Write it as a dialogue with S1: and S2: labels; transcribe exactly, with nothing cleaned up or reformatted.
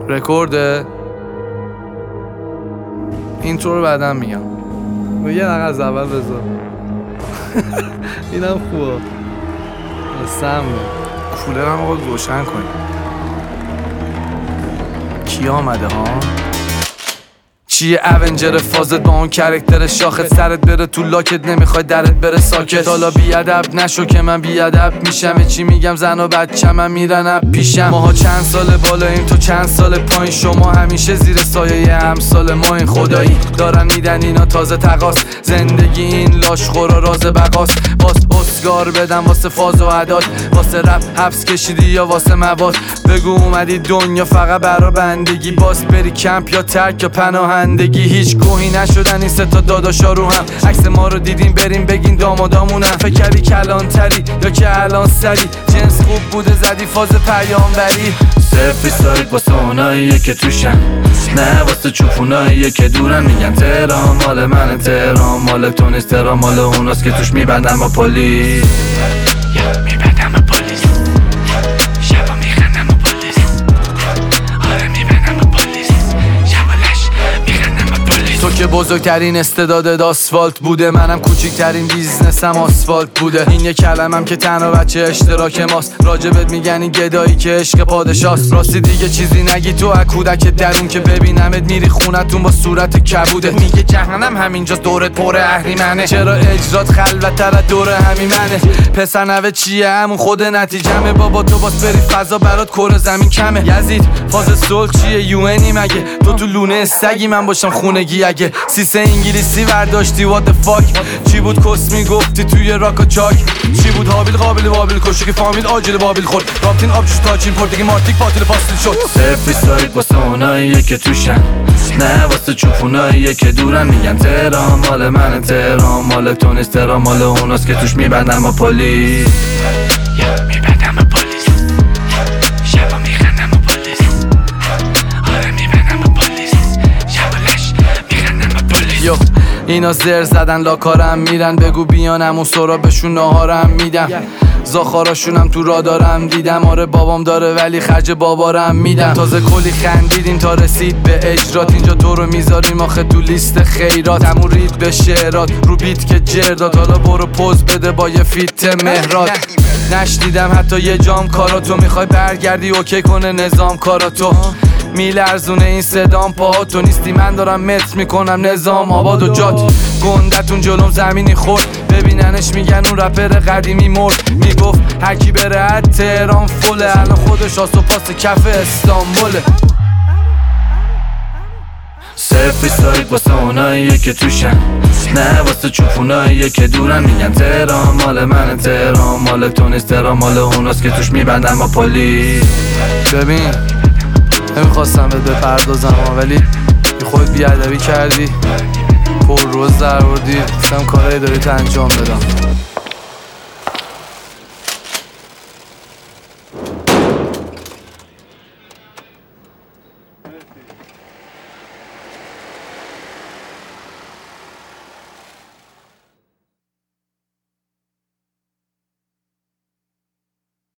S1: رکورده اینترو رو بعدم میگم و یه دقیقه از اول بذار اینم خوبه سم کولرم رو روشن کنیم. کی آمده ها؟ چیه اونجر فازت با اون کرکتر شاخت سرت بره تو لاکت نمیخوای درت بره ساکت. حالا بیادب نشو که من بیادب میشم. چی میگم زن و بچه من میرن اب پیشم. ماها چند سال بالاییم تو چند سال پایین. شما همیشه زیر سایه امثال ما این خدایی دارن میدن اینا تازه تقاس. زندگی این لاشخورا راز بقاس. باس اسکار بدم واسه فاز و عداد. واسه رپ حبس کشیدی یا واسه مواد. بگو اومدی دنیا فقط برا بندگی. باس بری کمپ یا ترک یا پناهندگی. هیچ گوهی نشدن این سه تا داداشا رو هم. عکس ما رو دیدین بریم بگین دامادامونم. فکر کردی کلانتری یا که الان سری. جنس خوب بوده زدی فاز پیامبری.
S2: صرفی سایت واسه اوناییه که توشن نه واسه چوپوناییه که دورن. میگن تهران مال من تهران مال تو نیست. تهران مال اوناست که توش میبندن با پلیس. میبندن با پلیس. شبا میخندن با پلیس. آره میبندن با پلیس. شبالش میخندن با پلیس.
S1: تو که بزرگترین استعدادت آسفالت بوده. منم کوچیکترین بیزنسم آسفالت بوده. این یه کلمم که تنها بچه اشتراک ماست. راجبت میگن این گدایی که عشق پادشاست. راستی دیگه چیزی نگی تو از کودک درون که ببینمت میری خونتون با صورت کبوده. میگه جهنم همینجاست دورت پر اهریمنه. چرا اجرات خلوت‌تر از دور همین منه. پسر نوه چیه همون خود نتیجمه. بابا تو باس بری فضا برات کره زمین کمه. یزید فاز صلح چیه یوئنی مگه؟ تو تو لونه سگی من باشم خونگی اگه. سیسه انگلیسی برداشتی what the fuck. چی بود کس میگفتی توی راک و چاک. چی بود حابیل قابل بابل کشی که فامیل آجیل بابل خورد. رابطین آبجوش تاچین پردگی مارتیک باطل پاستیل شد.
S2: صرفی سایت واسه اوناییه که توشن نه واسه چوپوناییه که دورن. میگن تهران مال من تهران مال تو نیست. تهران مال اوناست که توش میبندن با پلیس. میبندن با پلیس. شبا میخندن با پلیس. آره میبندن با پلیس. شبالش میخندن با پلیس.
S1: یو اینا زر زدن لاکارم میرن. بگو بیانم اون سرابشون ناهارم میدم. زاخاراشونم تو را دارم دیدم. آره بابام داره ولی خرج بابارم میدم. تازه کلی خندیدیم تا رسید به اجرات. اینجا تو رو میذاریم آخه تو لیست خیرات. همون رید به شعرات رو بیت که جردات. حالا برو پوز بده با یه فیت مهرات. نشنیدم حتی یه جام کاراتو. میخوای برگردی اوکی کنه نظام کاراتو. میلرزونه این صدام پاهاتو نیستی. من دارم متر میکنم نظام آباد و جات. گندتون جلوم زمینی خورد. ببیننش میگن اون رپر قدیمی مرد. میگفت هرکی بره از تهران فله. الان خودش آس و پاس کف استانبوله.
S2: صرفی سایت واسه اوناییه که توشن نه واسه چوپوناییه که دورن. میگن تهران مال من تهران مال تو نیست. تهران مال اوناست که توش میبندن با پلیس.
S1: ببین نمیخواستم بهت بپردازم ولی خود بیادبی کردی. پر روز در بردی. سم کارایی داری تا انجام بدم.